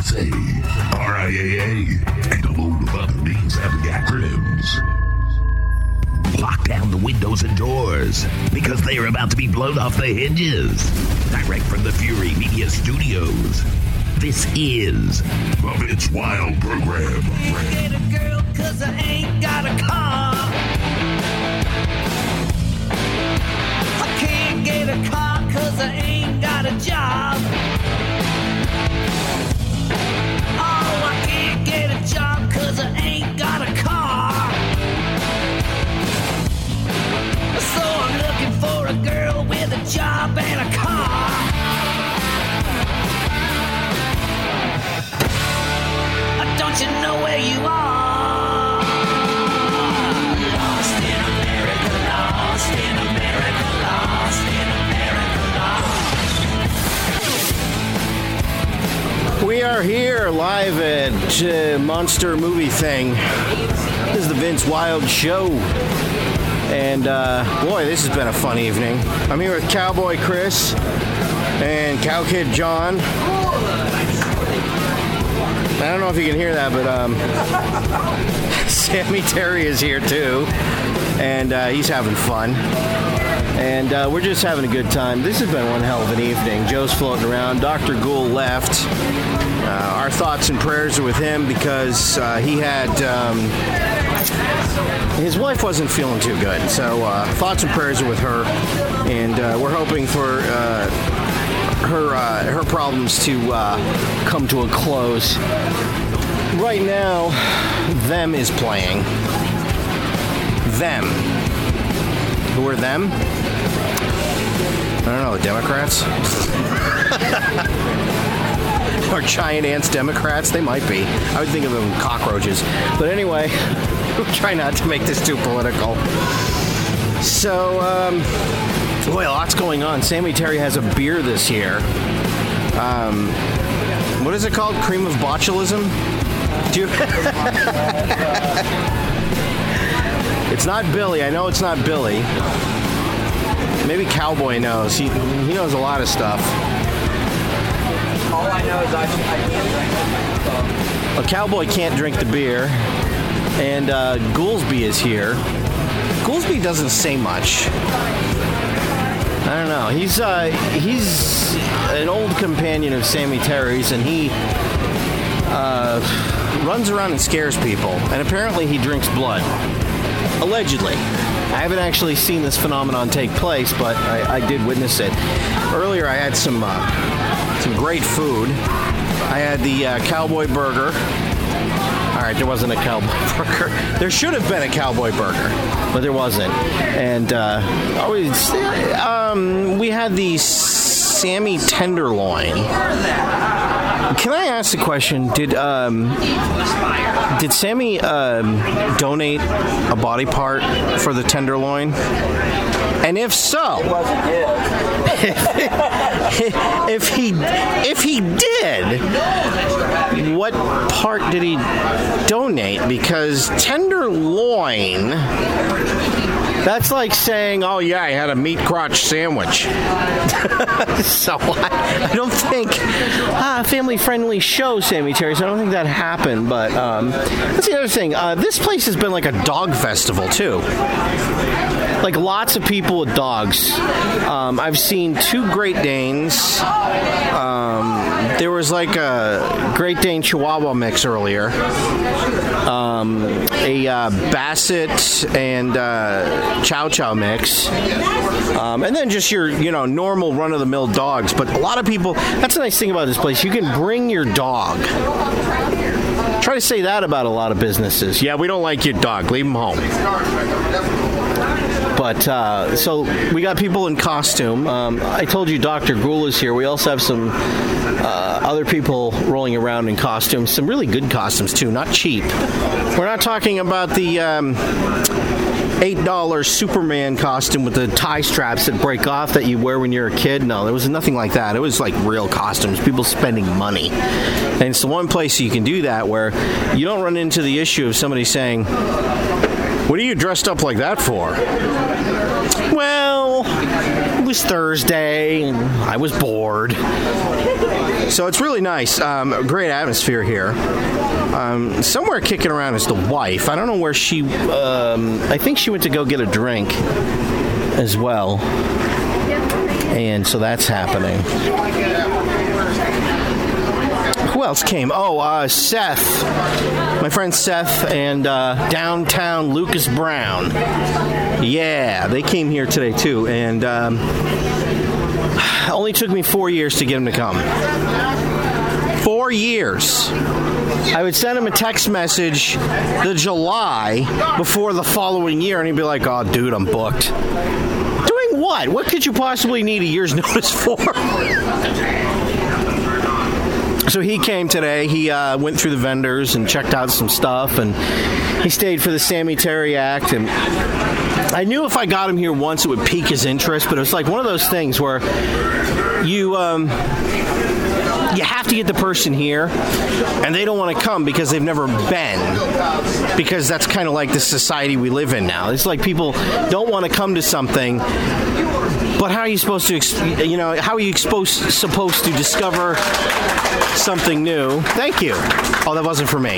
USA, RIAA, and a load of other names having acronyms. Lock down the windows and doors because they are about to be blown off the hinges. Direct from the Fury Media Studios. This is the Vince Wild Program. Can't get a girl 'cause I ain't got a car. I can't get a car 'cause I ain't got a job. Oh, I can't get a job 'cause I ain't got a car. So I'm looking for a girl with a job and a car. Don't you know where you are? Lost in America, lost in America, lost in America, lost. We are here live at Monster Movie Thing. This is the Vince Wild Show. And boy, this has been a fun evening. I'm here with Cowboy Chris and Cow Kid John. I don't know if you can hear that, but Sammy Terry is here too, and he's having fun. And we're just having a good time. This has been one hell of an evening. Joe's floating around. Dr. Ghoul left. Our thoughts and prayers are with him because he had... his wife wasn't feeling too good. So thoughts and prayers are with her. And we're hoping for... her problems to come to a close. Right now, Them is playing. Them. Who are them? I don't know, the Democrats? Or giant ants Democrats? They might be. I would think of them cockroaches. But anyway, we'll try not to make this too political. So, boy, lots going on. Sammy Terry has a beer this year. What is it called? Cream of botulism? It's not Billy. I know it's not Billy. Maybe Cowboy knows. He knows a lot of stuff. All I know is I can't drink it. A Cowboy can't drink the beer. And Goolsby is here. Goolsby doesn't say much. I don't know. He's an old companion of Sammy Terry's, and he runs around and scares people. And apparently he drinks blood. Allegedly. I haven't actually seen this phenomenon take place, but I did witness it. Earlier I had some great food. I had the Cowboy Burger. All right, there wasn't a Cowboy Burger. There should have been a Cowboy Burger, but there wasn't. And we had the Sammy Tenderloin. Can I ask a question? Did Sammy donate a body part for the Tenderloin? And if so, It wasn't his. if he did, what part did he donate? Because tenderloin, that's like saying, oh yeah, I had a meat crotch sandwich. So I don't think family-friendly show, Sammy Terry, so I don't think that happened. But that's the other thing. This place has been like a dog festival too. Like lots of people with dogs. I've seen 2 Great Danes. There was like a Great Dane Chihuahua mix earlier. A Basset and Chow Chow mix. And then just your, normal run-of-the-mill dogs. But a lot of people, that's the nice thing about this place. You can bring your dog. Try to say that about a lot of businesses. Yeah, we don't like your dog. Leave him home. But, so we got people in costume. I told you Dr. Ghoul is here. We also have some other people rolling around in costumes. Some really good costumes, too. Not cheap. We're not talking about the $8 Superman costume with the tie straps that break off that you wear when you're a kid. No, there was nothing like that. It was like real costumes. People spending money. And it's the one place you can do that where you don't run into the issue of somebody saying, what are you dressed up like that for? Well, it was Thursday and I was bored. So it's really nice. Great atmosphere here. Somewhere kicking around is the wife. I don't know where she... I think she went to go get a drink as well. And so that's happening. Who else came? Oh, Seth. My friend Seth and downtown Lucas Brown. Yeah, they came here today too. And only took me 4 years to get him to come. 4 years. I would send him a text message the July before the following year, and he'd be like, oh, dude, I'm booked. Doing what? What could you possibly need a year's notice for? So he came today. He went through the vendors and checked out some stuff, and he stayed for the Sammy Terry act. And I knew if I got him here once, it would pique his interest, but it was like one of those things where you have to get the person here, and they don't want to come because they've never been, because that's kind of like the society we live in now. It's like people don't want to come to something, but how are you supposed to, how are you supposed to discover something new? Thank you. Oh, that wasn't for me.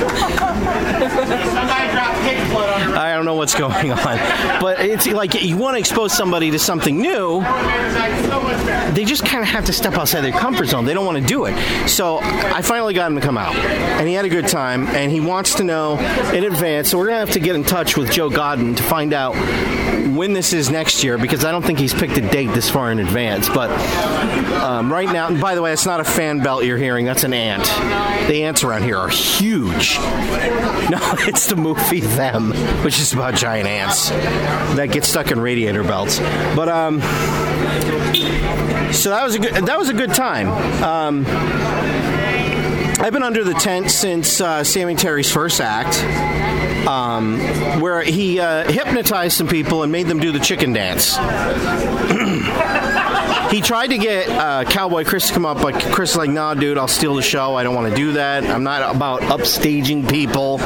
I don't know what's going on, but it's like you want to expose somebody to something new. They just kind of have to step outside their comfort zone. They don't want to do it. So I finally got him to come out, and he had a good time, and he wants to know in advance. So we're going to have to get in touch with Joe Godden to find out when this is next year, because I don't think he's picked a date this far in advance. But right now, and by the way, it's not a fan belt you're hearing. That's an ant. The ants around here are huge. No, it's the movie Them, which is about giant ants that get stuck in radiator belts. But so that was a good time. I've been under the tent since Sammy Terry's first act, where he hypnotized some people and made them do the chicken dance. He tried to get Cowboy Chris to come up, but Chris is like, nah, dude, I'll steal the show. I don't want to do that. I'm not about upstaging people.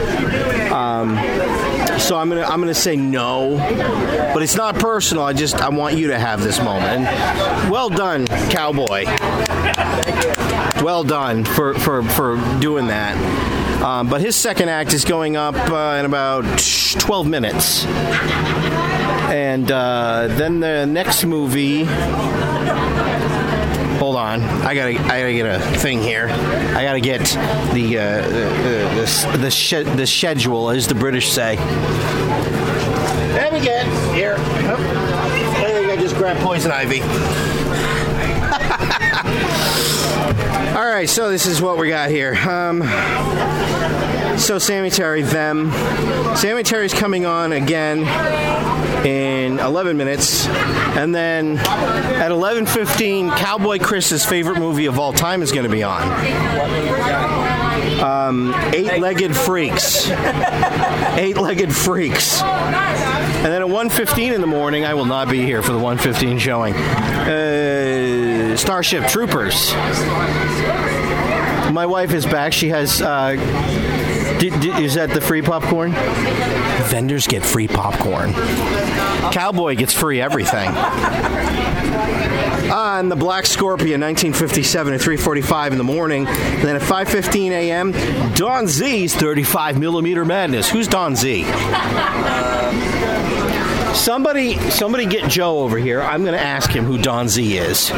So I'm gonna say no, but it's not personal. I want you to have this moment. And well done, Cowboy. Well done for doing that. But his second act is going up in about 12 minutes. And then the next movie... Hold on, I gotta get a thing here. I gotta get the schedule, as the British say. There we go. Here. Oh, I think I just grabbed poison ivy. All right, so this is what we got here. So Sammy Terry, Them. Sammy Terry's coming on again in 11 minutes. And then at 11:15, Cowboy Chris's favorite movie of all time is going to be on. Eight-Legged Freaks. Eight-Legged Freaks. And then at 1:15 in the morning, I will not be here for the 1:15 showing. Starship Troopers. My wife is back. She has... is that the free popcorn? Vendors get free popcorn. Cowboy gets free everything. And the Black Scorpion, 1957 at 3:45 in the morning. And then at 5:15 a.m., Don Z's 35mm Madness. Who's Don Z? Somebody get Joe over here. I'm going to ask him who Don Z is.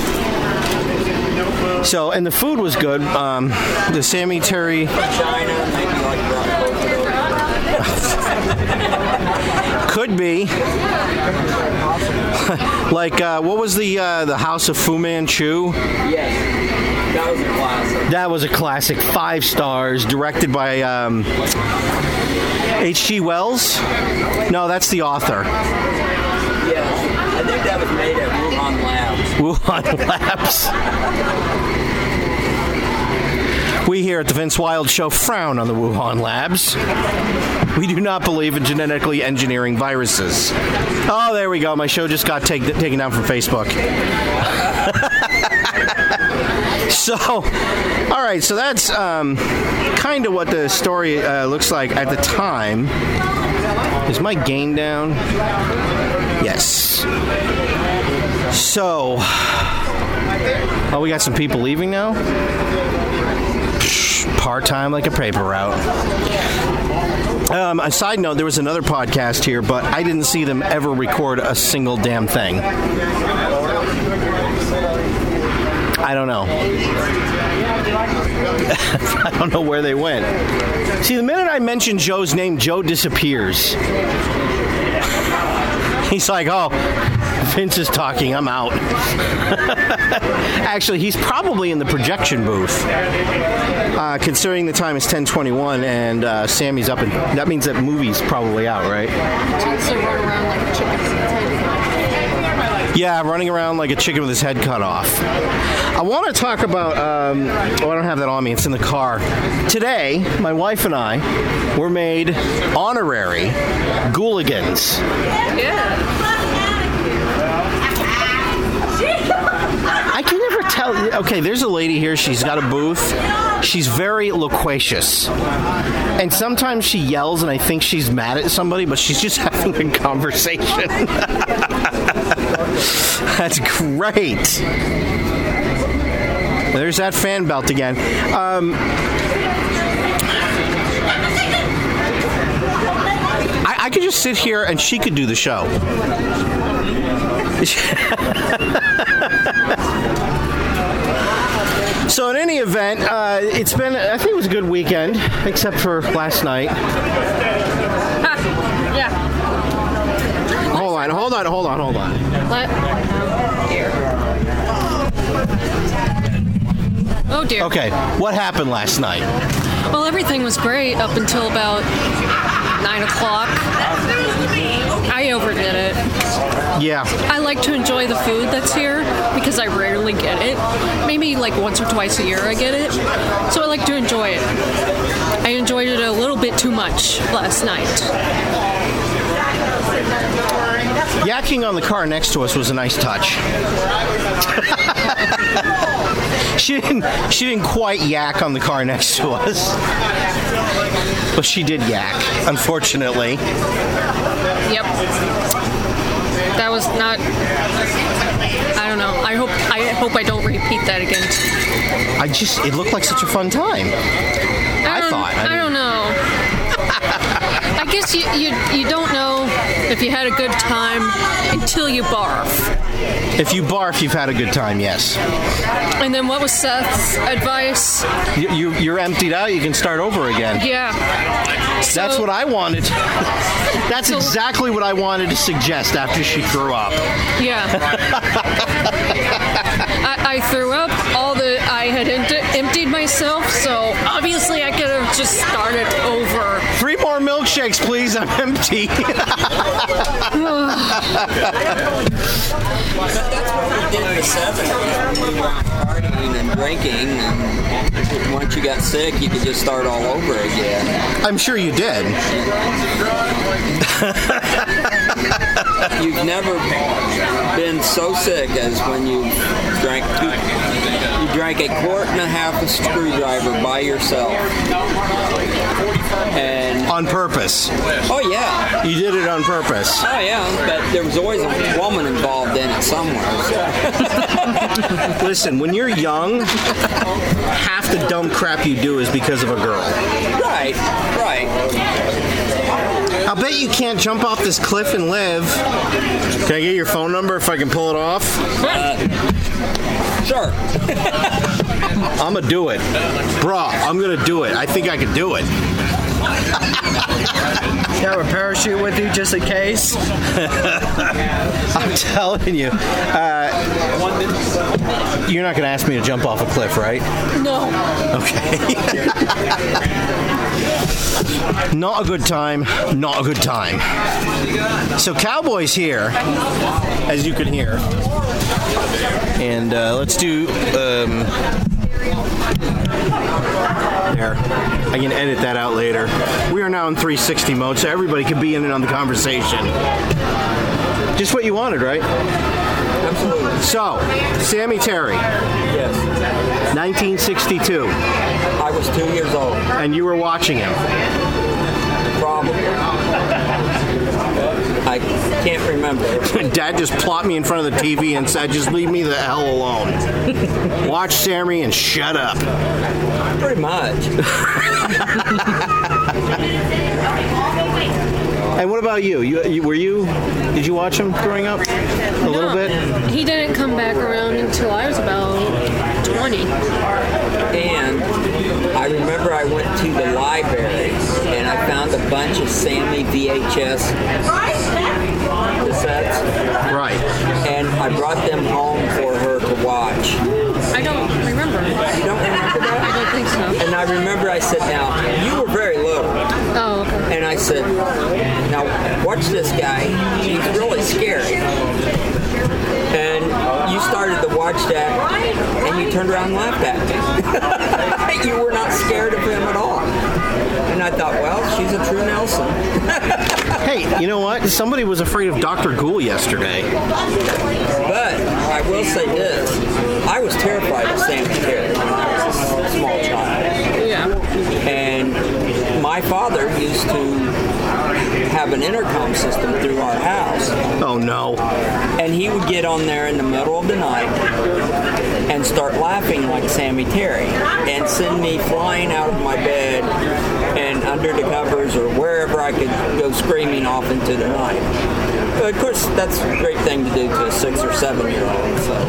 So, and the food was good. The Sammy Terry... Could be. Like, what was the House of Fu Manchu? Yes. That was a classic. That was a classic. 5 stars. Directed by H.G. Wells? No, that's the author. Yes. I think that was made at Wuhan Labs. Wuhan Labs. We here at the Vince Wild Show frown on the Wuhan Labs. We do not believe in genetically engineering viruses. Oh, there we go. My show just got taken down from Facebook. So, all right. So that's kind of what the story looks like at the time. Is my gain down? Yes. So... Oh, we got some people leaving now? Part-time like a paper route. A side note, there was another podcast here, but I didn't see them ever record a single damn thing. I don't know. I don't know where they went. See, the minute I mention Joe's name, Joe disappears. He's like, oh, Vince is talking, I'm out. Actually, he's probably in the projection booth. Considering the time is 10:21 and Sammy's up, and that means that movie's probably out, right? So run around like a chicken. Yeah, running around like a chicken with his head cut off. I want to talk about, I don't have that on me, it's in the car. Today, my wife and I were made honorary Gooligans. Yeah. I can never tell. Okay, there's a lady here, she's got a booth. She's very loquacious. And sometimes she yells and I think she's mad at somebody, but she's just having a conversation. That's great. There's that fan belt again. I could just sit here and she could do the show. So in any event, it's been, I think it was a good weekend, except for last night. Yeah. Hold on. What? Oh dear. Okay, what happened last night? Well, everything was great up until about 9 o'clock. I overdid it. Yeah. I like to enjoy the food that's here because I rarely get it. Maybe like once or twice a year I get it. So I like to enjoy it. I enjoyed it a little bit too much last night. Yakking on the car next to us was a nice touch. She didn't quite yak on the car next to us. But she did yak, unfortunately. Yep. That was not. I don't know. I hope I don't repeat that again. It looked like such a fun time. I don't know. I guess you don't know if you had a good time until you barf. If you barf, you've had a good time, yes. And then what was Seth's advice? You're emptied out, you can start over again. Yeah. That's what I wanted. That's exactly what I wanted to suggest after she threw up. Yeah. I threw up I had emptied myself, so obviously I could have just started over. 3 more milkshakes, please. I'm empty. But that's what we did in the 70s. We were partying and drinking, and once you got sick, you could just start all over again. I'm sure you did. You've never been so sick as when you drank a quart and a half of screwdriver by yourself. And on purpose. Oh yeah. You did it on purpose. Oh yeah, but there was always a woman involved in it somewhere. Listen, when you're young, half the dumb crap you do is because of a girl. Right. I'll bet you can't jump off this cliff and live. Can I get your phone number if I can pull it off? Sure. I'm gonna do it. Bruh, I'm gonna do it. I think I can do it. You have a parachute with you just in case? I'm telling you. You're not gonna ask me to jump off a cliff, right? No. Okay. Not a good time. Not a good time. So Cowboy's here, as you can hear. And let's do... there. I can edit that out later. We are now in 360 mode, so everybody can be in and on the conversation. Just what you wanted, right? Absolutely. So, Sammy Terry. Yes. 1962. I was 2 years old. And you were watching him. Probably. I can't remember. Dad just plopped me in front of the TV and said, just leave me the hell alone. Watch Sammy and shut up. Pretty much. And what about you? Did you watch him growing up? A little bit? He didn't come back around until I was about 20. And I remember I went to the library and I found a bunch of Sammy VHS cassettes. Right. And I brought them home for her to watch. I don't remember. You don't remember that? I don't think so. And I remember I said, now, you were very little. Oh, okay. And I said, now, watch this guy. He's really scary. And you started to watch that, and you turned around and laughed at me. You were not scared of him at all. And I thought, well, she's a true Nelson. Hey, you know what? Somebody was afraid of Dr. Ghoul yesterday. But I will say this. I was terrified of Sam Terry when I was a small child. Yeah. And my father used to have an intercom system through our house. Oh, no. And he would get on there in the middle of the night and start laughing like Sammy Terry and send me flying out of my bed and under the covers or wherever I could go screaming off into the night. But of course, that's a great thing to do to a 6 or 7 year old. So.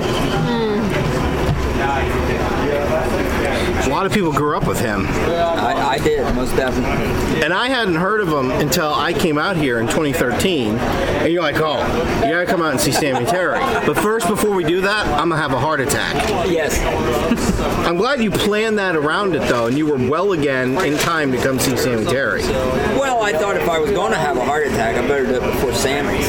A lot of people grew up with him. I did, most definitely. And I hadn't heard of him until I came out here in 2013. And you're like, oh, you gotta come out and see Sammy Terry. But first, before we do that, I'm gonna have a heart attack. Yes. I'm glad you planned that around it, though, and you were well again in time to come see Sammy Terry. Well, I thought if I was going to have a heart attack, I better do it before Sammy's.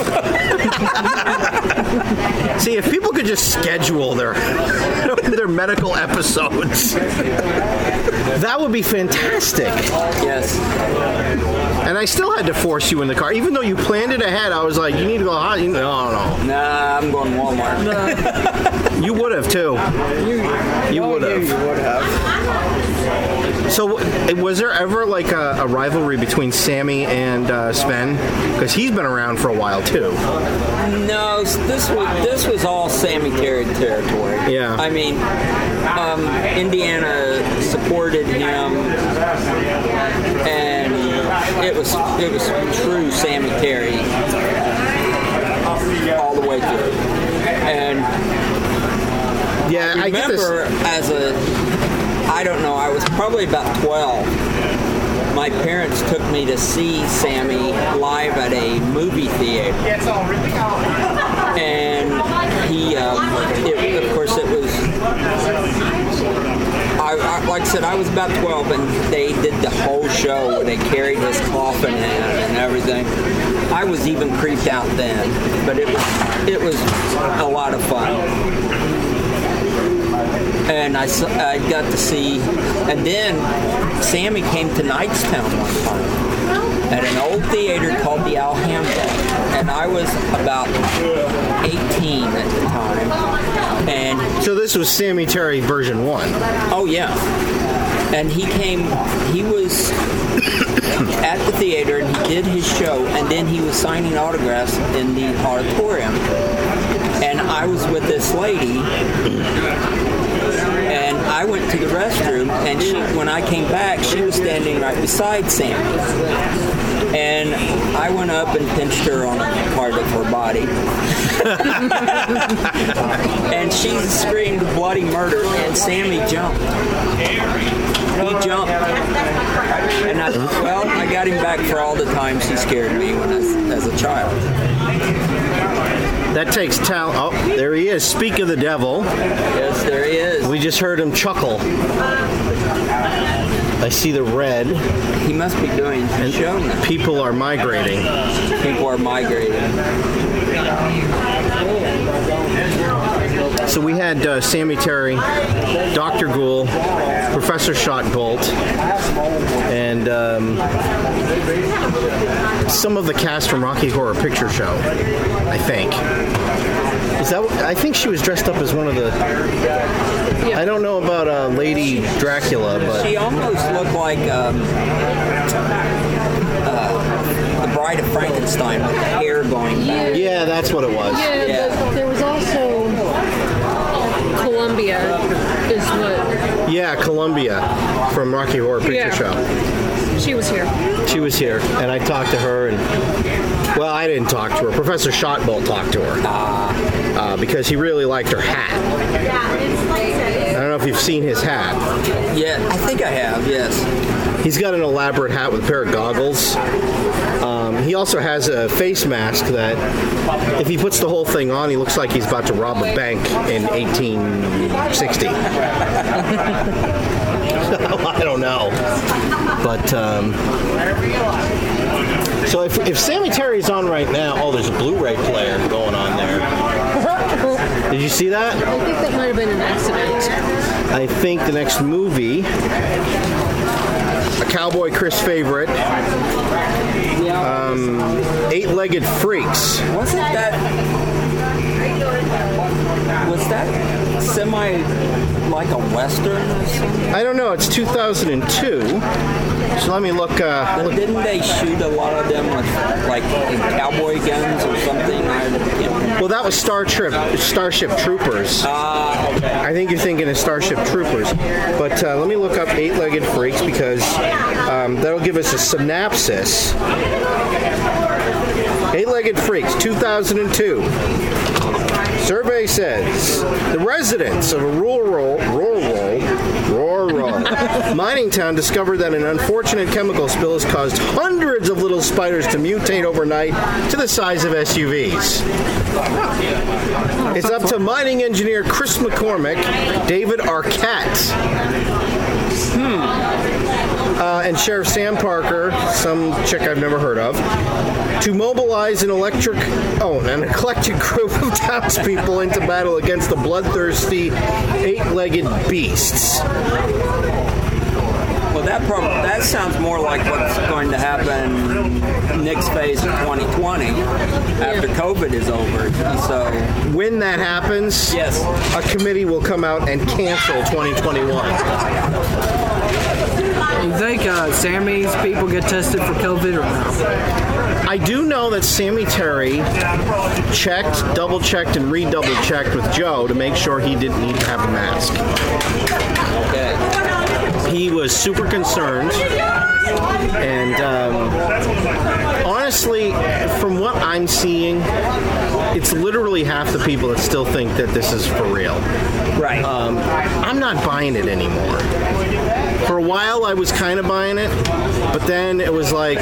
See, if people could just schedule their medical episodes, that would be fantastic. Yes. And I still had to force you in the car. Even though you planned it ahead, I was like, you need to go hot. No. Nah, I'm going to Walmart. You would have, too. You would have. You would have. So, was there ever like a rivalry between Sammy and Sven? Because he's been around for a while, too. No, this was all Sammy Terry territory. Yeah. I mean, Indiana supported him, and it was true Sammy Terry all the way through. And Yeah, I get this. remember I don't know, I was probably about 12. My parents took me to see Sammy live at a movie theater. And of course, it was, like I said, I was about 12, and they did the whole show where they carried his coffin in and everything. I was even creeped out then, but it was a lot of fun. And I got to see, and then Sammy came to Knightstown one time at an old theater called the Alhambra, and I was about 18 at the time. And So this was Sammy Terry version 1. oh yeah, and he was at the theater and he did his show, and then he was signing autographs in the auditorium, and I was with this lady. And I went to the restroom, and when I came back, she was standing right beside Sammy. And I went up and pinched her on a part of her body. And she screamed bloody murder, and Sammy jumped. He jumped. And I got him back for all the times he scared me as a child. That takes talent. Oh, there he is. Speak of the devil. Yes, there he is. We just heard him chuckle. I see the red. He must be doing a show now. People are migrating. People are migrating. So we had Sammy Terry, Dr. Ghoul, Professor Shotbolt, and some of the cast from Rocky Horror Picture Show, I think. I think she was dressed up as one of the... I don't know about Lady Dracula, but... She almost looked like The Bride of Frankenstein with the hair going back. Yeah, that's what it was. Yeah, but there was also Columbia is what. Yeah, Columbia from Rocky Horror Picture Show. She was here. She was here, and I talked to her, and well, I didn't talk to her. Professor Shotbolt talked to her because he really liked her hat. I don't know if you've seen his hat. Yeah, I think I have, yes. He's got an elaborate hat with a pair of goggles. He also has a face mask that, if he puts the whole thing on, he looks like he's about to rob a bank in 1860. I don't know. But, so if Sammy Terry's on right now, there's a Blu-ray player going on there. Did you see that? I think that might have been an accident. I think the next movie, a Cowboy Chris favorite, Eight-Legged Freaks. Wasn't that... Was that semi like a Western or something? I don't know. It's 2002. So let me look. But didn't they shoot a lot of them with, like, in cowboy guns or something? Well, that was Starship Troopers. Okay. I think you're thinking of Starship Troopers. But let me look up Eight-Legged Freaks because that'll give us a synopsis. Eight-Legged Freaks, 2002. Survey says the residents of a rural mining town discovered that an unfortunate chemical spill has caused hundreds of little spiders to mutate overnight to the size of SUVs. It's up to mining engineer Chris McCormick, David Arquette, and Sheriff Sam Parker, some chick I've never heard of, to mobilize an eclectic group of townspeople into battle against the bloodthirsty eight-legged beasts. Well, that sounds more like what's going to happen next phase of 2020 after COVID is over. So when that happens, yes, a committee will come out and cancel 2021. You think Sammy's people get tested for COVID or no? I do know that Sammy Terry checked, double-checked, and re-double-checked with Joe to make sure he didn't need to have a mask. Okay. He was super concerned, and honestly, from what I'm seeing, it's literally half the people that still think that this is for real. Right. I'm not buying it anymore. For a while, I was kind of buying it, but then it was like,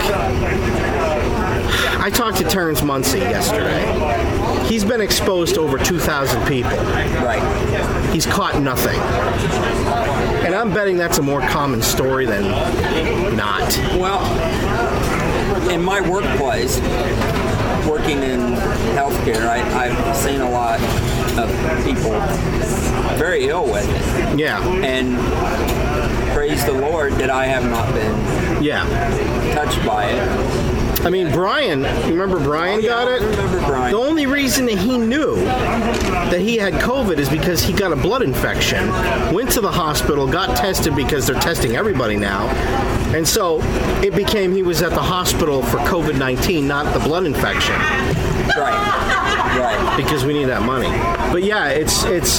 I talked to Terrence Muncie yesterday. He's been exposed to over 2,000 people. Right. He's caught nothing. And I'm betting that's a more common story than not. Well, in my workplace, working in healthcare, I've seen a lot of people very ill with it. Yeah. And praise the Lord that I have not been touched by it. I mean, Brian, you remember Brian got it? I remember Brian. The only reason that he knew that he had COVID is because he got a blood infection, went to the hospital, got tested because they're testing everybody now. And so it became he was at the hospital for COVID-19, not the blood infection. Right. Because we need that money. But yeah, it's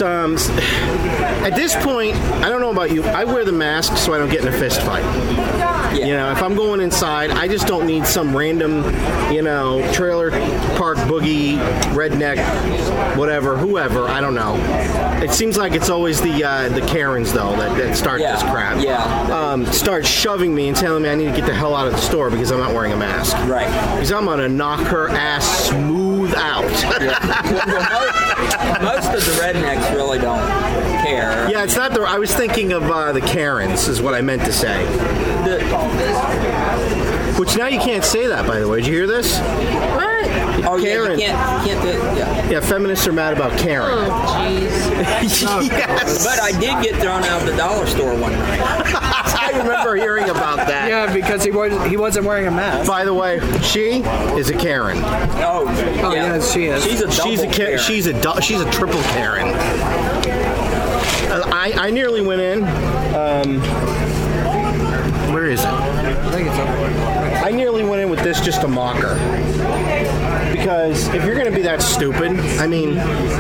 at this point, I don't know about you, I wear the mask so I don't get in a fist fight. Yeah. You know, if I'm going inside, I just don't need some random, trailer park boogie, redneck, whatever, whoever, I don't know. It seems like it's always the Karens, though, that start this crap. Yeah. Start shoving me and telling me I need to get the hell out of the store because I'm not wearing a mask. Right. Because I'm going to knock her ass smooth out. Most of the rednecks really don't care. Yeah, it's not I was thinking of the Karens, is what I meant to say. Which now you can't say that, by the way. Did you hear this? What? Oh, Karen. Yeah, you can't do it. Yeah, feminists are mad about Karen. Oh, jeez. Yes. But I did get thrown out of the dollar store one night. I remember hearing about that. Yeah, because he wasn't wearing a mask. By the way, she is a Karen. Oh, yeah, yes, she is. She's a double Karen. She's a triple Karen. I nearly went in. Where is it? I think it's over. I nearly went in with this just to mock her. Because if you're going to be that stupid, I mean...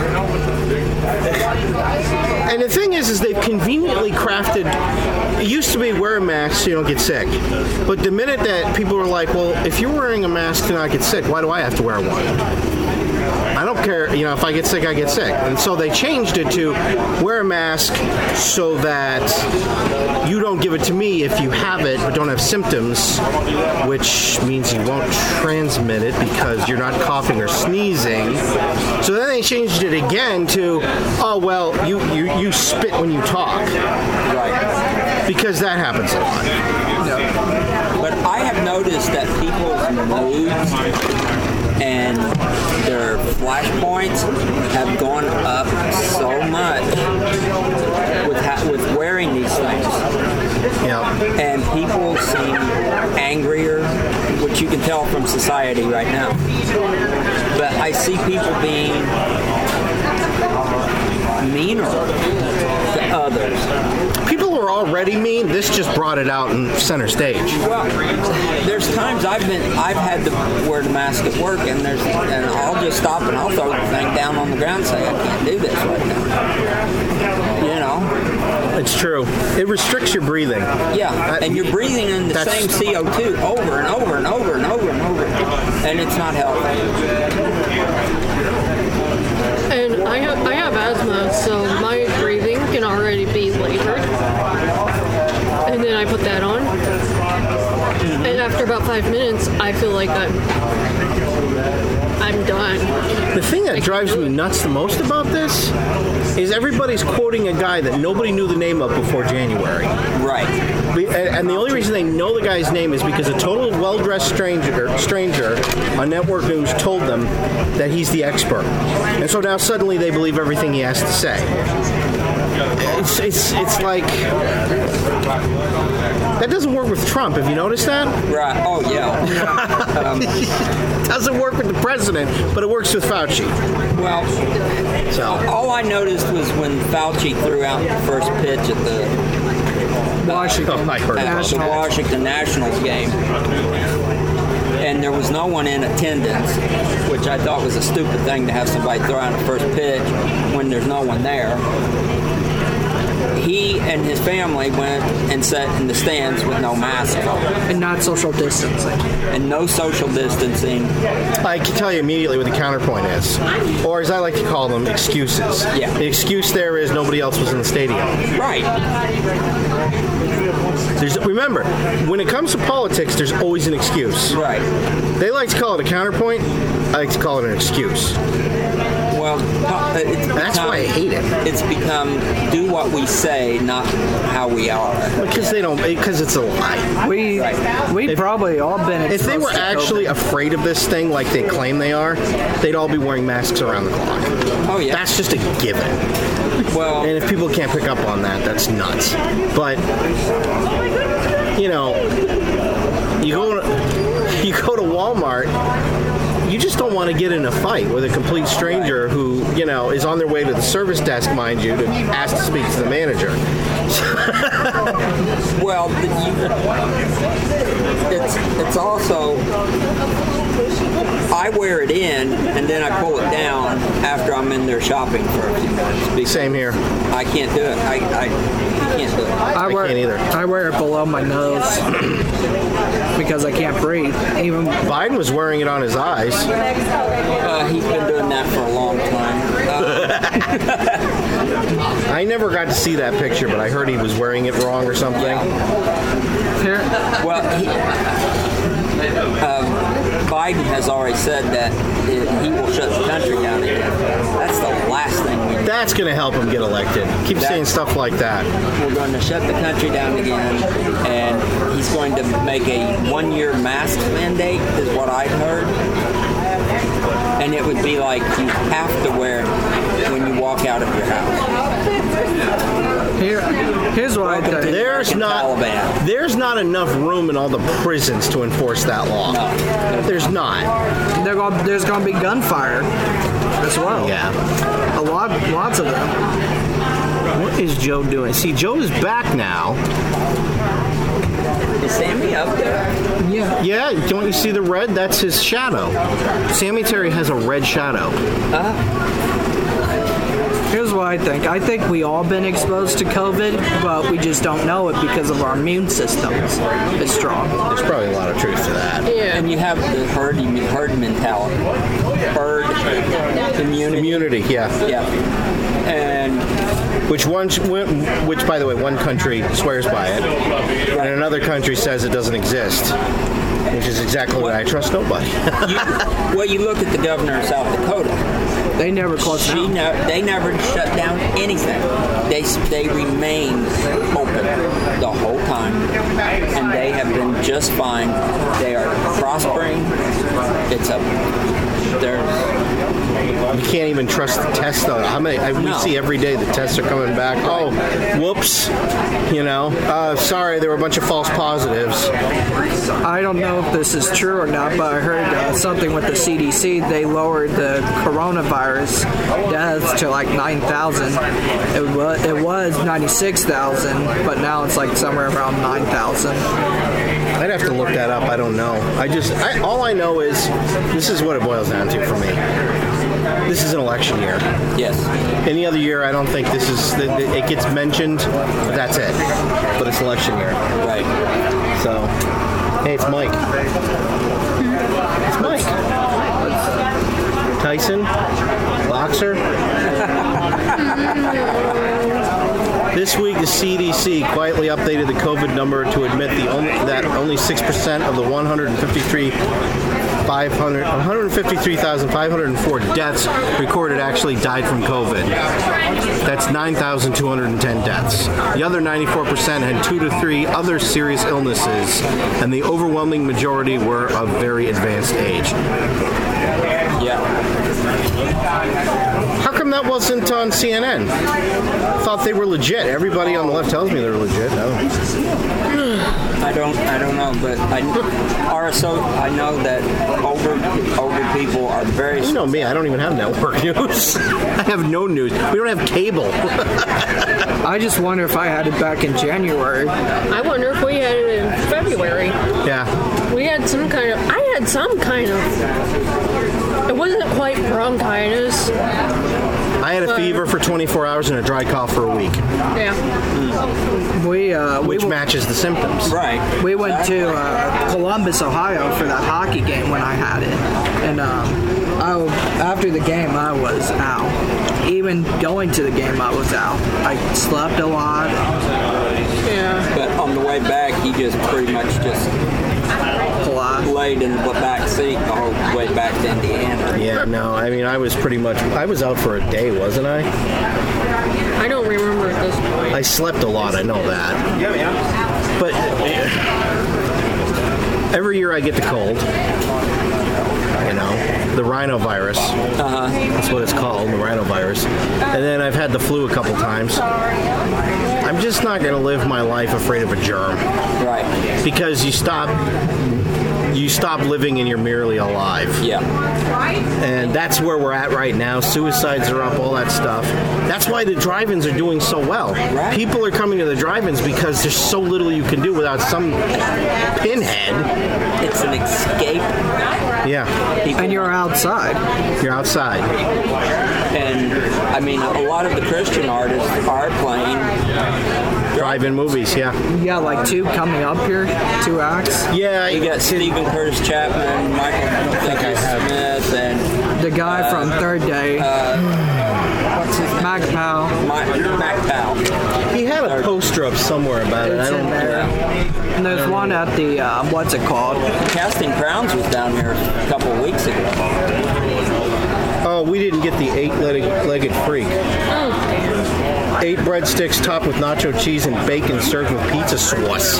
And the thing is they've conveniently crafted... It used to be wear a mask so you don't get sick. But the minute that people were like, well, if you're wearing a mask to not get sick, why do I have to wear one? I don't care, if I get sick, I get sick. And so they changed it to wear a mask so that you don't give it to me if you have it but don't have symptoms, which means you won't transmit it because you're not coughing or sneezing. So then they changed it again to, oh, well, you spit when you talk. Right. Because that happens a lot. But I have noticed that people's moods and their flashpoints have gone up so much with wearing these things. Yeah. And people seem angrier, which you can tell from society right now. But I see people being meaner to others. People were already mean. This just brought it out in center stage. Well, there's times I've had to wear the mask at work, and I'll just stop and I'll throw the thing down on the ground and say I can't do this right now. It's true. It restricts your breathing. Yeah, and you're breathing in the same CO2 over and over and over and over and over, and it's not healthy. And I have asthma, so my breathing can already be labored. And then I put that on. And after about 5 minutes, I feel like I'm done. The thing that drives me nuts the most about this is everybody's quoting a guy that nobody knew the name of before January. Right. And the only reason they know the guy's name is because a total well-dressed stranger on network news told them that he's the expert. And so now suddenly they believe everything he has to say. It's like... That doesn't work with Trump. Have you noticed that? Right. Oh, yeah. Doesn't work with the president, but it works with Fauci. Well, all I noticed was when Fauci threw out the first pitch at the Washington Washington Nationals game, and there was no one in attendance, which I thought was a stupid thing to have somebody throw out the first pitch when there's no one there. He and his family went and sat in the stands with no mask on. And not social distancing. And no social distancing. I can tell you immediately what the counterpoint is. Or as I like to call them, excuses. Yeah. The excuse there is nobody else was in the stadium. Right. Remember, when it comes to politics, there's always an excuse. Right. They like to call it a counterpoint. I like to call it an excuse. Well, that's why I hate it. It's become do what we say, not how we are. Because because it's a lie. We've probably all been exposed. If they were actually afraid of this thing like they claim they are, they'd all be wearing masks around the clock. Oh, yeah. That's just a given. Well, and if people can't pick up on that, that's nuts. But, you go to Walmart, you just don't want to get in a fight with a complete stranger who, is on their way to the service desk, mind you, to ask to speak to the manager. Well, it's also... I wear it in, and then I pull it down after I'm in there shopping for a few minutes. Same here. I can't do it. I can't do it. I can't either. I wear it below my nose because I can't breathe. Even Biden was wearing it on his eyes. He's been doing that for a long time. I never got to see that picture, but I heard he was wearing it wrong or something. here. Well, Biden has already said that he will shut the country down again. That's the last thing we need. That's going to help him get elected. Keep saying stuff like that. We're going to shut the country down again, and he's going to make a 1-year mask mandate, is what I've heard. And it would be like you have to wear it when you walk out of your house. Here's what I tell you. There's not enough room in all the prisons to enforce that law. No. There's not. There's going to be gunfire as well. Yeah. Lots of them. What is Joe doing? See, Joe is back now. Is Sammy up there? Yeah. Yeah, don't you see the red? That's his shadow. Sammy Terry has a red shadow. Here's what I think. I think we all been exposed to COVID, but we just don't know it because of our immune systems is strong. There's probably a lot of truth to that. Yeah. And you have the herd mentality. Herd immunity. Immunity, yeah. Yeah. And Which, by the way, one country swears by it, and another country says it doesn't exist. Which is exactly why I trust nobody. you look at the governor of South Dakota. They never closed down. They never shut down anything. They remained open the whole time, and they have been just fine. They are prospering. You can't even trust the tests, though. We see every day the tests are coming back. Oh, whoops. Sorry, there were a bunch of false positives. I don't know if this is true or not, but I heard something with the CDC. They lowered the coronavirus deaths to like 9,000. It was 96,000, but now it's like somewhere around 9,000. I'd have to look that up. I don't know. All I know is this is what it boils down to for me. This is an election year. Yes. Any other year, I don't think this is. It gets mentioned. That's it. But it's election year. Right. So, hey, it's Mike. It's Mike. Tyson, boxer. This week, the CDC quietly updated the COVID number to admit that only 6% of the 153,504 deaths recorded actually died from COVID. That's 9,210 deaths. The other 94% had 2 to 3 other serious illnesses, and the overwhelming majority were of very advanced age. Yeah. How come that wasn't on CNN? I thought they were legit. Everybody on the left tells me they're legit. No. I don't know, but I know that older people are very. You know me, I don't even have network news. I have no news. We don't have cable. I just wonder if I had it back in January. I wonder if we had it in February. Yeah. I had some kind of. It wasn't quite bronchitis. I had a fever for 24 hours and a dry cough for a week. Yeah. Which matches the symptoms. Right. We went to Columbus, Ohio for that hockey game when I had it. And after the game, I was out. Even going to the game, I was out. I slept a lot. Yeah. But on the way back, he just pretty much just laid in the back seat the whole way back to Indiana. Yeah, no, I mean, I was out for a day, wasn't I? I don't remember at this point. I slept a lot, I know that. But every year I get the cold. The rhinovirus. That's what it's called, the rhinovirus. And then I've had the flu a couple times. I'm just not going to live my life afraid of a germ. Right. Because you stop living and you're merely alive. Yeah. And that's where we're at right now. Suicides are up, all that stuff. That's why the drive-ins are doing so well. Right. People are coming to the drive-ins because there's so little you can do without some pinhead. It's an escape. Yeah. And you're outside. You're outside. And, I mean, a lot of the Christian artists are playing drive-in movies, yeah. You got like 2 coming up here, 2 acts. Yeah. You got Stephen Curtis Chapman, Michael W. Smith, and the guy from Third Day. what's his name? Mac Powell. Mac Powell. He had a poster up somewhere about it. It's in there. And there's one at the, what's it called? Casting Crowns was down here a couple of weeks ago. Oh, we didn't get the 8-legged freak. 8 breadsticks topped with nacho cheese and bacon served with pizza sauce.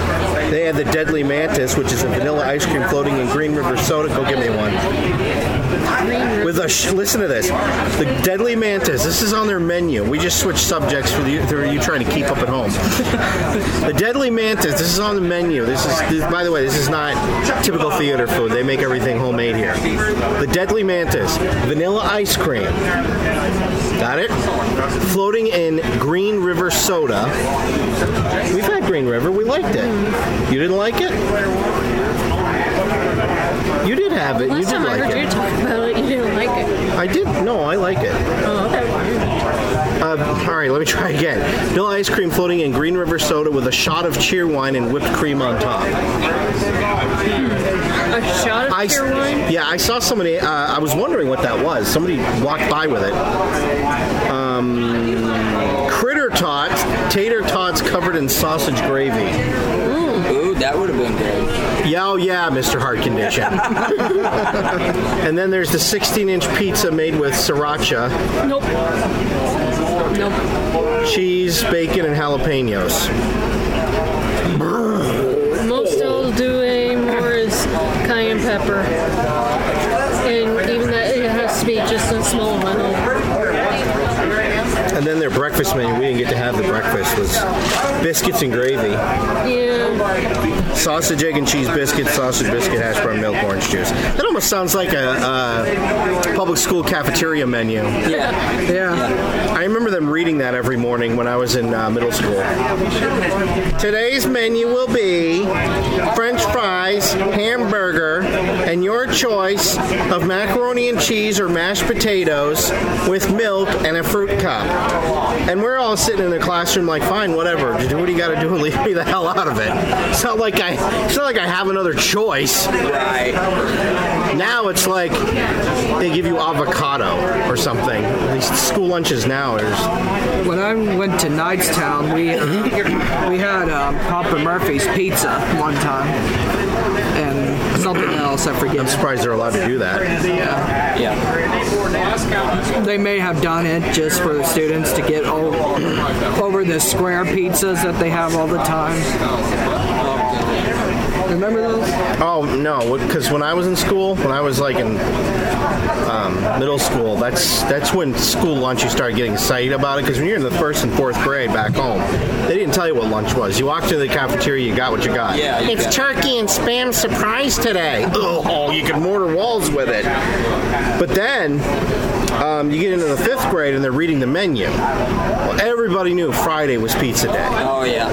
They had the Deadly Mantis, which is a vanilla ice cream floating in Green River soda. Go give me one. With listen to this. The Deadly Mantis. This is on their menu. We just switched subjects for you trying to keep up at home. The Deadly Mantis. This is on the menu. This, by the way, this is not typical theater food. They make everything homemade here. The Deadly Mantis. Vanilla ice cream. Got it? Floating in Green River soda. We've had Green River. We liked it. You didn't like it? You did have it. You did like it. Last time I heard you talk about it, you didn't like it. I did. No, I like it. Oh, okay. All right, let me try again. Vanilla ice cream floating in Green River soda with a shot of cheer wine and whipped cream on top. A shot of cheer wine? Yeah, I saw somebody. I was wondering what that was. Somebody walked by with it. Critter tots, tater tots covered in sausage gravy. Ooh, that would have been good. Yeah, oh yeah, Mr. Heart Condition. And then there's the 16-inch pizza made with sriracha. Nope. Cheese, bacon, and jalapenos. Most they'll do anymore is cayenne pepper. And even that, it has to be just a small amount. And then their breakfast menu, we didn't get to have the breakfast, was biscuits and gravy. Yeah. Sausage, egg, and cheese biscuits, sausage biscuit, hash brown, milk, orange juice. That almost sounds like a public school cafeteria menu. Yeah. I remember them reading that every morning when I was in middle school. Today's menu will be French fries, hamburger, and your choice of macaroni and cheese or mashed potatoes with milk and a fruit cup. And we're all sitting in the classroom like, fine, whatever. Do what you got to do and leave me the hell out of it. It's not like I have another choice. Right. Now it's like they give you avocado or something. These school lunches now are. When I went to Knightstown, we had Papa Murphy's pizza one time, and something else I forget. I'm surprised they're allowed to do that. Yeah. They may have done it just for the students to get over the square pizzas that they have all the time. Remember those? Oh no, because when I was in school, when I was like in middle school, that's when school lunch you started getting excited about it. Because when you're in the 1st and 4th grade back home, they didn't tell you what lunch was. You walked into the cafeteria, you got what you got. Yeah, it's turkey and spam surprise today. Oh, you can mortar walls with it. But then you get into the 5th grade and they're reading the menu. Well, everybody knew Friday was pizza day. Oh yeah.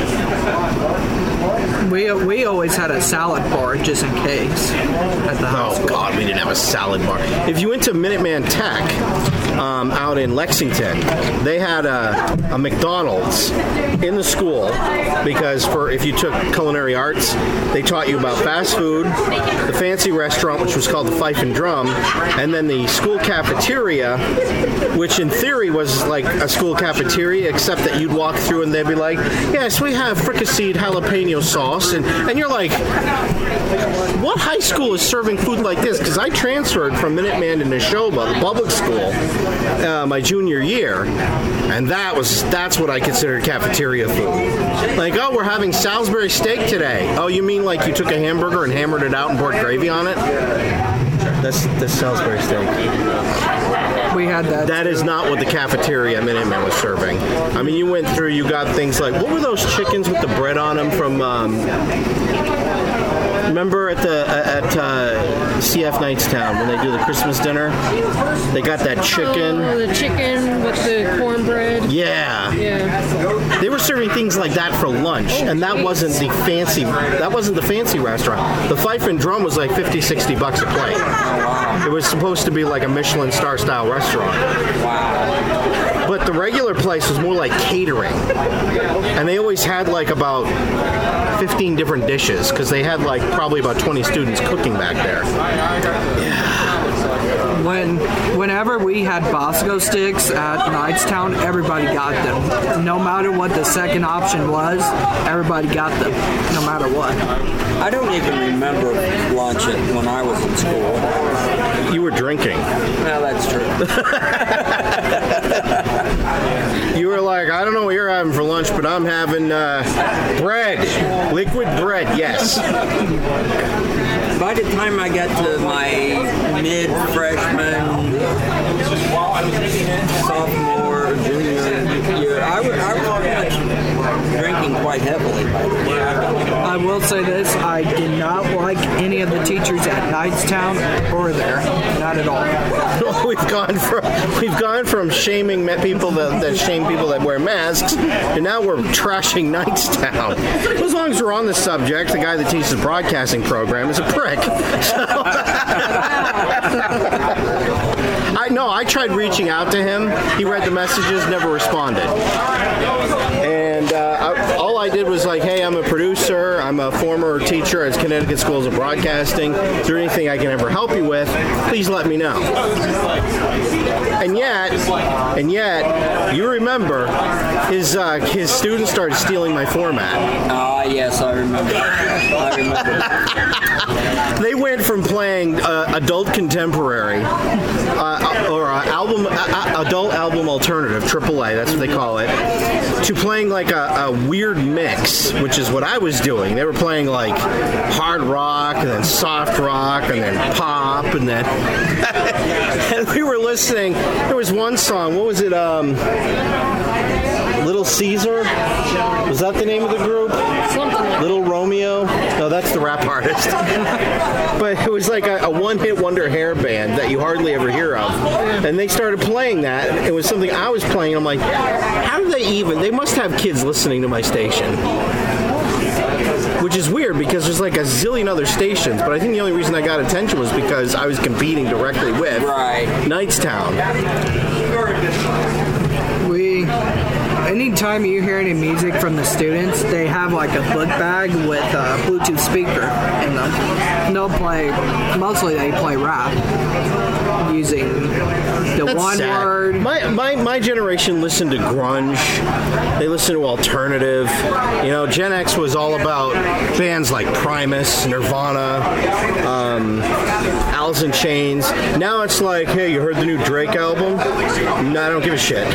We always had a salad bar just in case at the house. Oh, God, we didn't have a salad bar. If you went to Minuteman Tech out in Lexington, they had a McDonald's in the school because if you took culinary arts, they taught you about fast food, the fancy restaurant, which was called the Fife and Drum, and then the school cafeteria, which in theory was like a school cafeteria, except that you'd walk through and they'd be like, yes, we have fricasseed jalapeno sauce. And you're like, what high school is serving food like this? Because I transferred from Minuteman to Neshoba, the public school, my junior year, and that's what I considered cafeteria food. Like, oh, we're having Salisbury steak today. Oh, you mean like you took a hamburger and hammered it out and poured gravy on it? That's Salisbury steak. We had that. That is not what the cafeteria at Minuteman was serving. I mean, you went through, you got things like, what were those chickens with the bread on them from, remember at CF Knightstown when they do the Christmas dinner? They got that chicken. Oh, the chicken with the cornbread. Yeah. Yeah. They were serving things like that for lunch, and that wasn't the fancy restaurant. The Fife and Drum was like $50-$60 a plate. It was supposed to be like a Michelin star style restaurant. Wow. But the regular place was more like catering. And they always had like about 15 different dishes because they had like probably about 20 students cooking back there. Whenever we had Bosco sticks at Knightstown, everybody got them. No matter what the second option was, everybody got them, no matter what. I don't even remember lunch when I was in school. You were drinking. Well, that's true. You were like, I don't know what you're having for lunch, but I'm having bread. Liquid bread, yes. By the time I got to my mid-freshman, sophomore, junior year, I was pretty much drinking quite heavily. I will say this, I did not like any of the teachers at Knightstown or there. Not at all. We've gone from shaming people that shame people that wear masks, and now we're trashing Knightstown. As long as we're on the subject, the guy that teaches the broadcasting program is a prick. I tried reaching out to him. He read the messages, never responded. And all I did was like, hey, I'm a producer. I'm a former teacher at Connecticut Schools of Broadcasting. Is there anything I can ever help you with? Please let me know. And yet, you remember, his students started stealing my format. Yes, I remember. They went from playing adult contemporary or adult album alternative, AAA, that's what they call it, to playing like a weird mix, which is what I was doing. They were playing like hard rock and then soft rock and then pop and then and we were listening. There was one song. What was it? Little Caesar? Was that the name of the group? Little Romeo? No, that's the rap artist. But it was like a one-hit wonder hair band that you hardly ever hear of. And they started playing that. It was something I was playing. I'm like, how do they must have kids listening to my station. Which is weird because there's like a zillion other stations, but I think the only reason I got attention was because I was competing directly with Knightstown. Anytime you hear any music from the students, they have like a book bag with a Bluetooth speaker in them. And mostly they play rap using the one word. My generation listened to grunge. They listened to alternative. You know, Gen X was all about bands like Primus, Nirvana, Alice in Chains. Now it's like, hey, you heard the new Drake album? No, I don't give a shit.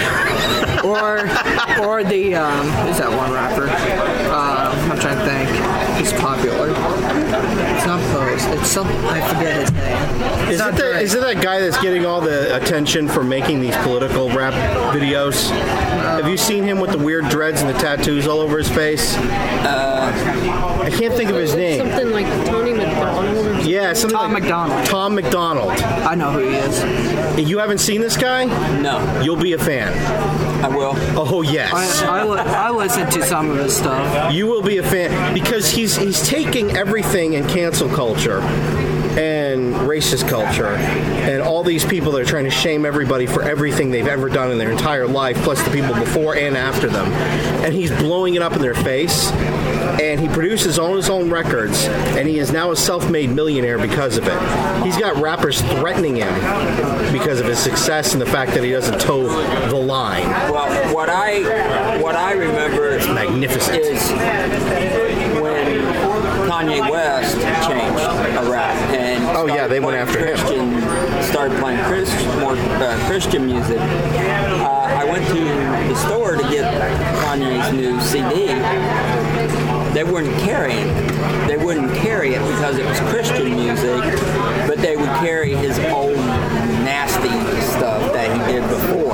Or the who's that one rapper? I'm trying to think. He's popular. It's not Post. It's something, I forget his name. Is it that guy that's getting all the attention for making these political rap videos? Have you seen him with the weird dreads and the tattoos all over his face? I can't think of his name. Something like Tony McDonald. Yeah, something Tom like McDonald. Tom McDonald. I know who he is. You haven't seen this guy? No. You'll be a fan. I will. Oh yes. I listen to some of his stuff. You will be a fan because he's taking everything in cancel culture and racist culture and all these people that are trying to shame everybody for everything they've ever done in their entire life, plus the people before and after them, and he's blowing it up in their face. And he produces all his own records, and he is now a self-made millionaire because of it. He's got rappers threatening him because of his success and the fact that he doesn't toe the line. Well, what I remember magnificent is when Kanye West changed a rap and they went after him. Started playing more Christian music. I went to the store to get Kanye's new CD. They wouldn't carry it. They wouldn't carry it because it was Christian music, but they would carry his old nasty stuff that he did before.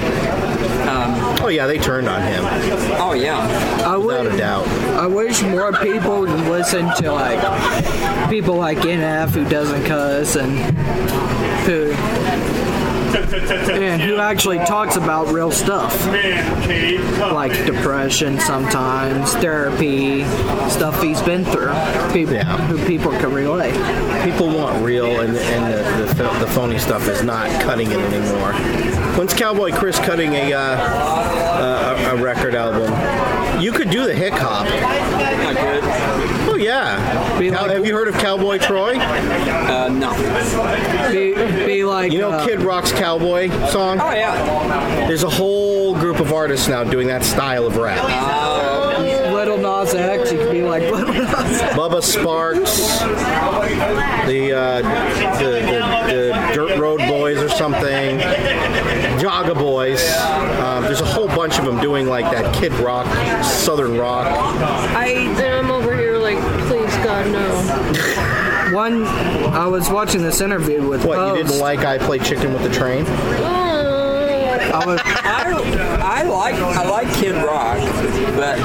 They turned on him. Oh yeah, without a doubt. I wish more people would listen to like people like NF who doesn't cuss and who actually talks about real stuff like depression, sometimes therapy, stuff he's been through. Who people can relate. People want real, and the phony stuff is not cutting it anymore. When's Cowboy Chris cutting a record album? You could do the Hick Hop. I could. Oh Yeah. Be like- Have you heard of Cowboy Troy? No. Be like, You know Kid Rock's Cowboy song? Oh, yeah. There's a whole group of artists now doing that style of rap. Little Nas X. You could be like Little Nas X. Bubba Sparks, the Dirt Road Boys or something, Jaga Boys. There's a whole bunch of them doing like that Kid Rock, Southern rock. I'm over here like, please God, no. I was watching this interview with What, Post. you didn't like I Play Chicken with the Train? I I like Kid Rock, but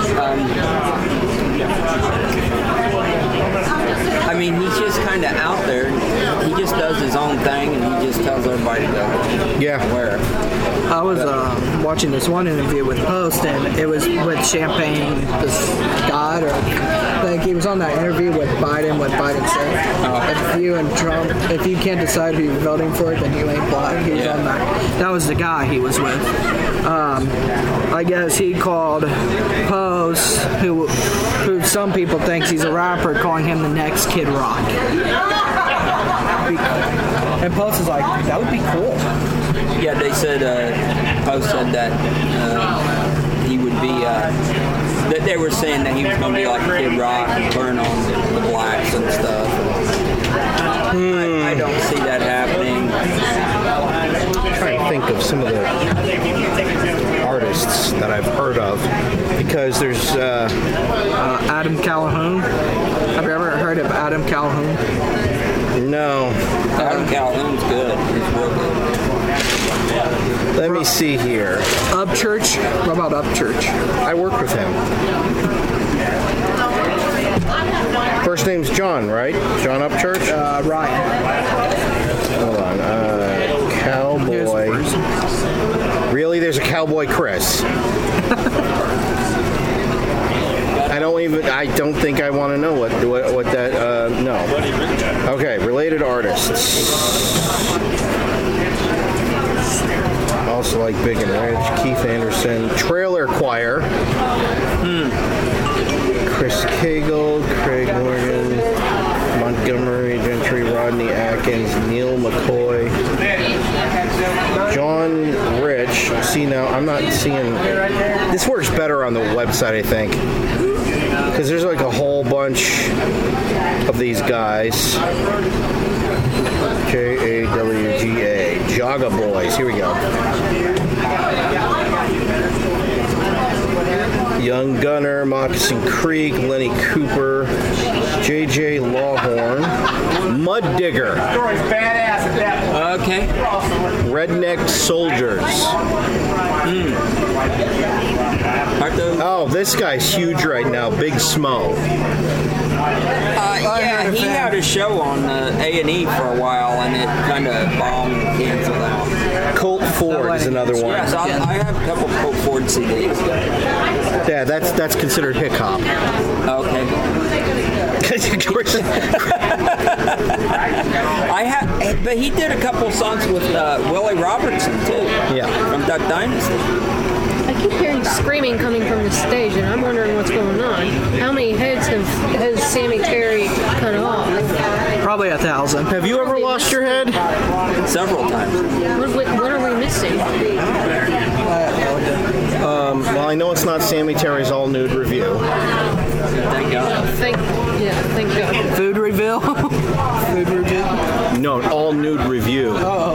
I mean, he's just kind of out there. He just does his own thing, and he just tells everybody to go where. was watching this one interview with Post, and it was with Champagne Scott, or I think he was on that interview with Biden. What Biden said: if you and Trump, if you can't decide who you're voting for, then you ain't black. He was on that. That was the guy he was with. I guess he called Post, who some people thinks he's a rapper, calling him the next Kid Rock. And Post is like, that would be cool. Yeah, they said Post said that he would be. That they were saying that he was going to be like Kid Rock and turn on the blacks and stuff. I don't see that happening. I'm trying to think of some of the artists that I've heard of, because there's Adam Calhoun. Have you ever heard of Adam Calhoun? no. Adam Calhoun's good. He's real good. Let me see here. Upchurch. What about Upchurch? I work with him. First name's John, right? John Upchurch? Ryan. Hold on. Cowboy. Really? There's a Cowboy Chris. I don't think I want to know what that, no. Okay, related artists. Also like Big and Rich, Keith Anderson, Trailer Choir, Chris Cagle, Craig Morgan, Montgomery Gentry, Rodney Atkins, Neil McCoy, John Rich. See, now I'm not seeing. This works better on the website, I think, because there's like a whole bunch of these guys. Jawga, Jaga Boys. Here we go. Young Gunner, Moccasin Creek, Lenny Cooper, J.J. Lawhorn, Mud Digger. Okay. Redneck Soldiers. Oh, this guy's huge right now. Big Smo. Yeah, he had a show on A&E for a while, and it kind of bombed and canceled out. Colt Ford is another one. Yes, I have a couple Colt Ford CDs. Yeah, that's considered hip hop. Okay. But he did a couple songs with Willie Robertson too. Yeah. From Duck Dynasty. I keep hearing screaming coming from the stage, and I'm wondering what's going on. How many heads has Sammy Terry cut off? Probably 1,000. Have you ever lost your head? Several times. What are we missing? Well, I know it's not Sammy Terry's all nude review. Thank God. Thank God. Food reveal? Food reveal? No, all nude review. Oh.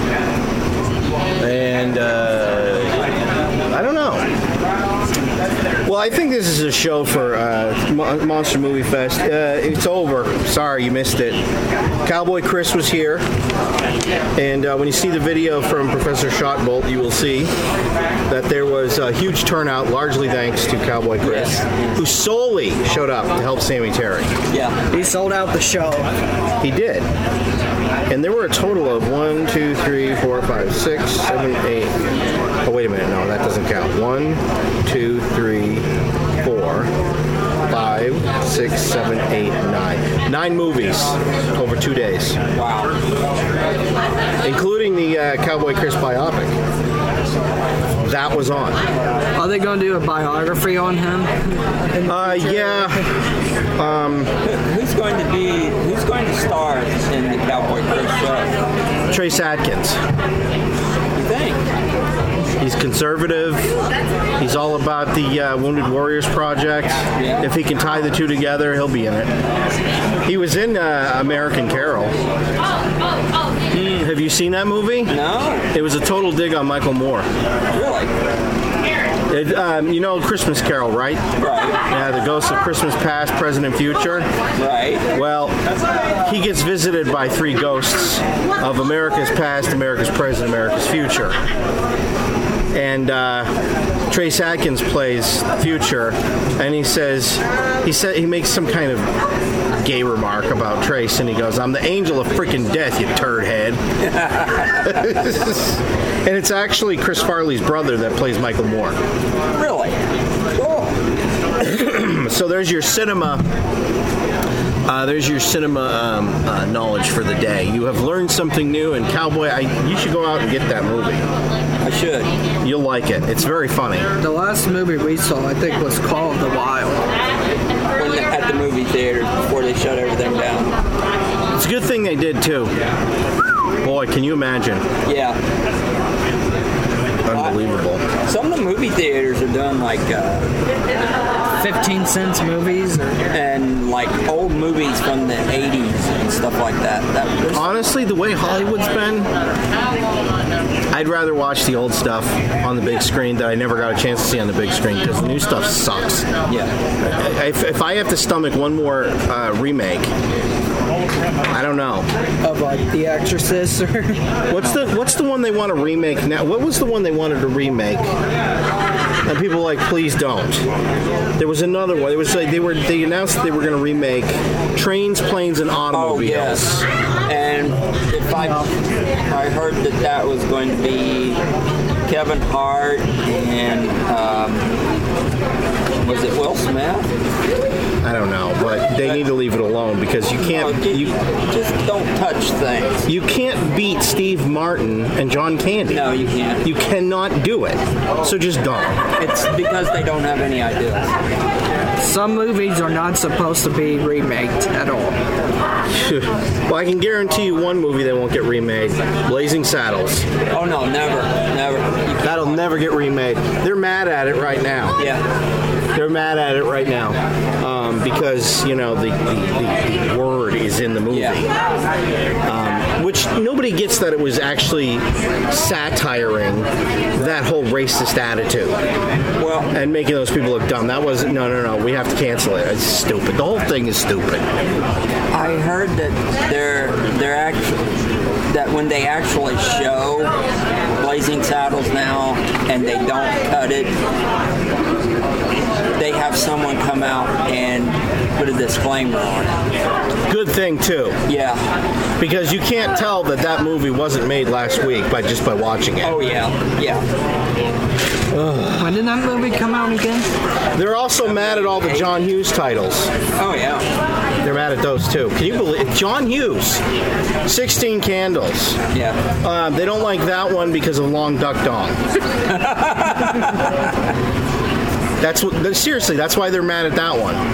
And I don't know. Well, I think this is a show for Monster Movie Fest. It's over. Sorry, you missed it. Cowboy Chris was here. And when you see the video from Professor Shotbolt, you will see that there was a huge turnout, largely thanks to Cowboy Chris, who solely showed up to help Sammy Terry. Yeah. He sold out the show. He did. And there were a total of 1, 2, 3, 4, 5, 6, 7, 8. Oh, wait a minute. No, that doesn't count. 1, 2, 3, 4, 5, 6, 7, 8, 9. 9 movies over 2 days. Wow. Including the Cowboy Chris biopic. that was on. Are they going to do a biography on him? Yeah. Who's going to star in the Cowboy Chris show? Trace Adkins. You think? He's conservative. He's all about the Wounded Warriors Project. Yeah. If he can tie the two together, he'll be in it. He was in American Carol. Have you seen that movie? No. It was a total dig on Michael Moore. Really? You know Christmas Carol, right? Right. Yeah, the ghosts of Christmas past, present, and future. Right. Well, he gets visited by three ghosts of America's past, America's present, America's future. And Trace Adkins plays Future, and he makes some kind of gay remark about Trace, and he goes, "I'm the angel of freaking death, you turd head." And it's actually Chris Farley's brother that plays Michael Moore. Really? Cool. So there's your cinema. Knowledge for the day. You have learned something new, and Cowboy, you should go out and get that movie. I should. You'll like it. It's very funny. The last movie we saw, I think, was called The Wild. At the movie theaters before they shut everything down. It's a good thing they did too. Boy, can you imagine? Yeah. Unbelievable. Some of the movie theaters are doing like 15-cent movies. And like old movies from the 80s and stuff like that. Honestly, the way Hollywood's been, I'd rather watch the old stuff on the big screen that I never got a chance to see on the big screen because the new stuff sucks. Yeah. If I have to stomach one more remake, I don't know. Of like The Exorcist or What's the one they want to remake now? What was the one they wanted to remake? And people were like, please don't. There was another one. It was like they announced that they were going to remake Trains, Planes, and Automobiles. Oh, yes. And if I heard that was going to be Kevin Hart and was it Will Smith? I don't know, but they need to leave it alone because you can't. You just don't touch things. You can't beat Steve Martin and John Candy. No, you can't. You cannot do it. So just don't. It's because they don't have any ideas. some movies are not supposed to be remaked at all. Well, I can guarantee you one movie that won't get remade: Blazing Saddles. Oh no, never. That'll never get remade. They're mad at it right now. Yeah. They're mad at it right now because, you know, the word is in the movie. Yeah. Which nobody gets that it was actually satiring that whole racist attitude. Well, and making those people look dumb. That wasn't, no, we have to cancel it. It's stupid. The whole thing is stupid. I heard that they're actually, that when they actually show Blazing Saddles now and they don't cut it, they have someone come out and put a disclaimer on it. Good thing too. Yeah. Because you can't tell that movie wasn't made last week by watching it. Oh yeah. When did that movie come out again? They're also mad at all the John Hughes titles. Oh yeah. They're mad at those too. Can you believe John Hughes? 16 Candles. Yeah. They don't like that one because of Long Duck Dong. Seriously, that's why they're mad at that one.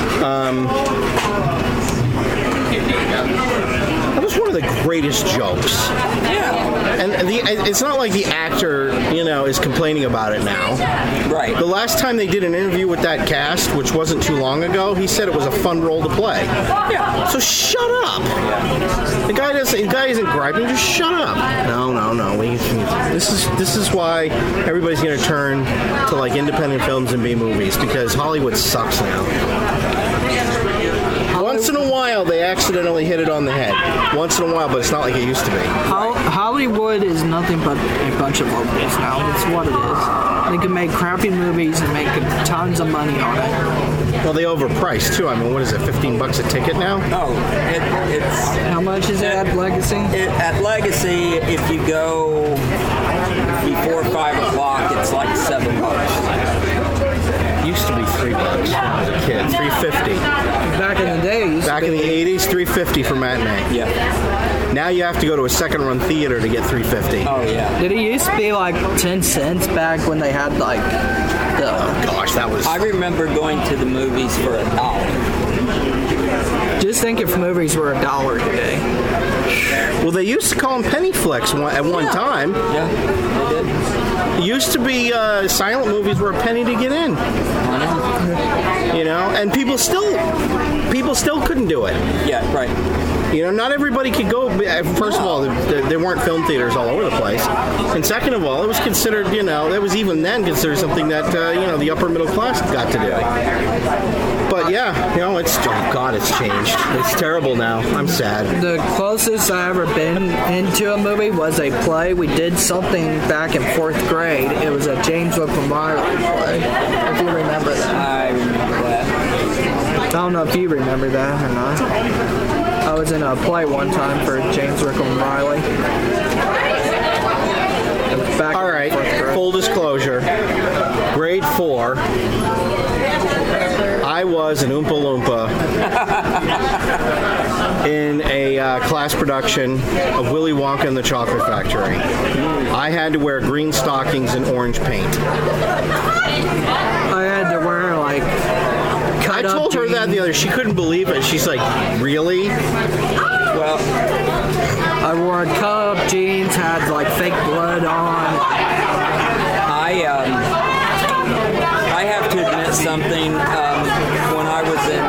That was one of the greatest jokes. Yeah. And it's not like the actor, is complaining about it now. Right. The last time they did an interview with that cast, which wasn't too long ago, he said it was a fun role to play. Yeah. So shut up. The guy isn't griping. Just shut up. No. This is why everybody's going to turn to like independent films and B movies because Hollywood sucks now. Once in a while, they accidentally hit it on the head. Once in a while, but it's not like it used to be. Hollywood is nothing but a bunch of locals now. That's what it is. They can make crappy movies and make tons of money on it. Well, they overpriced, too. I mean, what is it, $15 a ticket now? Oh, it's... How much is it at Legacy? At Legacy, if you go before 5 o'clock, it's like $7. It used to be $3 when I was a kid. $3.50. Back in the day, it used to Back in the 80s, $3.50 for matinee. Yeah. Now you have to go to a second-run theater to get $3.50. Oh yeah. Did it used to be like 10 cents back when they had like the... Gosh, that was... I remember going to the movies for $1. Just think if movies were $1 today. Well, they used to call them penny flicks at one time. Yeah, they did. It used to be silent movies were a penny to get in. You know, and people still couldn't do it. Yeah, right. You know, not everybody could go. First of all, there weren't film theaters all over the place, and second of all, it was considered, you know, that was even then considered something that you know, the upper middle class got to do. But yeah, you know, it's changed. It's terrible now. I'm sad. The closest I ever been into a movie was a play. We did something back in 4th grade. It was a James Whitcomb Riley play. If you remember that. I remember that. I don't know if you remember that or not. I was in a play one time for James Whitcomb Riley. Back All right, full disclosure, grade 4, I was an Oompa Loompa in a class production of Willy Wonka and the Chocolate Factory. I had to wear green stockings and orange paint. I had to wear like I told her that the other. She couldn't believe it. She's like, "Really?" Well, I wore cut-up jeans, had like fake blood on. I have to admit something. When I was in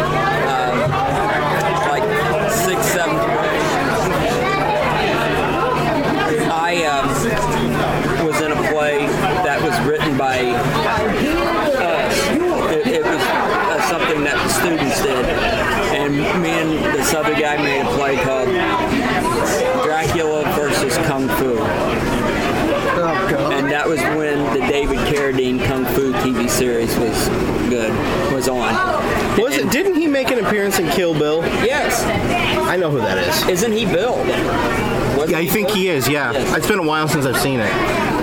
like 6th, 7th grade, I was in a play that was written by it was something that the students did, and me and this other guy made a play called Dracula versus Kung Fu. Oh, God. And that was when the David Carradine Kung Fu TV series was on. Was it? Didn't he make an appearance in Kill Bill? Yes. I know who that is. Isn't he Bill? Yeah, I think he is. Yeah, Yes. It's been a while since I've seen it.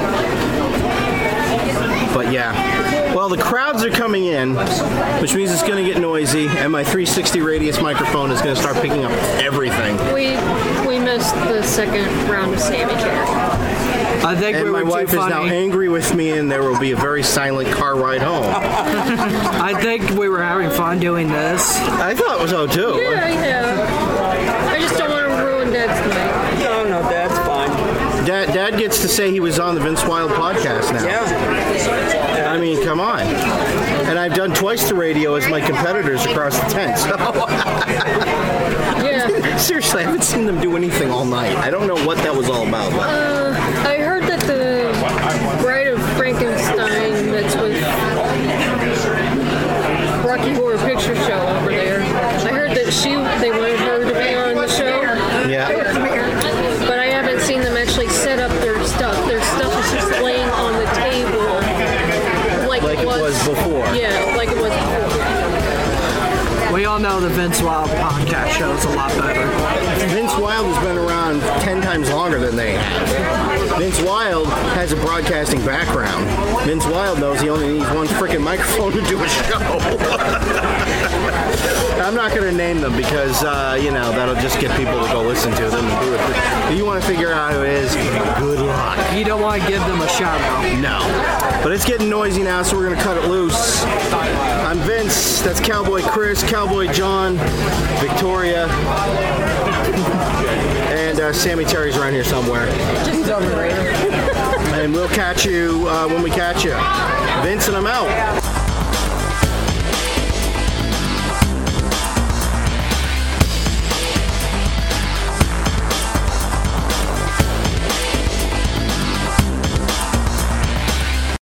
But yeah. Well, the crowds are coming in, which means it's going to get noisy, and my 360 radius microphone is going to start picking up everything. We missed the second round of Sammy Carey. I think And we my were wife too is now funny. angry with me, and there will be a very silent car ride home. I think we were having fun doing this. I thought it was so too. Yeah. I just don't want to ruin Dad's night. No, that's fine. Dad gets to say he was on the Vince Wild podcast now. Yeah. I mean, come on. And I've done twice the radio as my competitors across the tent. So. Yeah. Seriously, I haven't seen them do anything all night. I don't know what that was all about. But I heard that the Bride of Frankenstein that's with Rocky Horror Picture Show over there, I heard that they wanted her to be on the show. yeah. But I haven't seen them actually set up their stuff. Their stuff is just laying on the table like Like it was before. Yeah, like it was before. We all know the Vince Wild podcast show is a lot better. Vince Wild has been around 10 times longer than they have. Vince Wild has a broadcasting background. Vince Wild knows he only needs one freaking microphone to do a show. I'm not going to name them because, you know, that'll just get people to go listen to them and do it. If you want to figure out who it is, good luck. You don't want to give them a shout out. No. But it's getting noisy now, so we're going to cut it loose. I'm Vince. That's Cowboy Chris, Cowboy John, Victoria, and Sammy Terry's around here somewhere. Just overrated. And we'll catch you when we catch you. Vince and I'm out.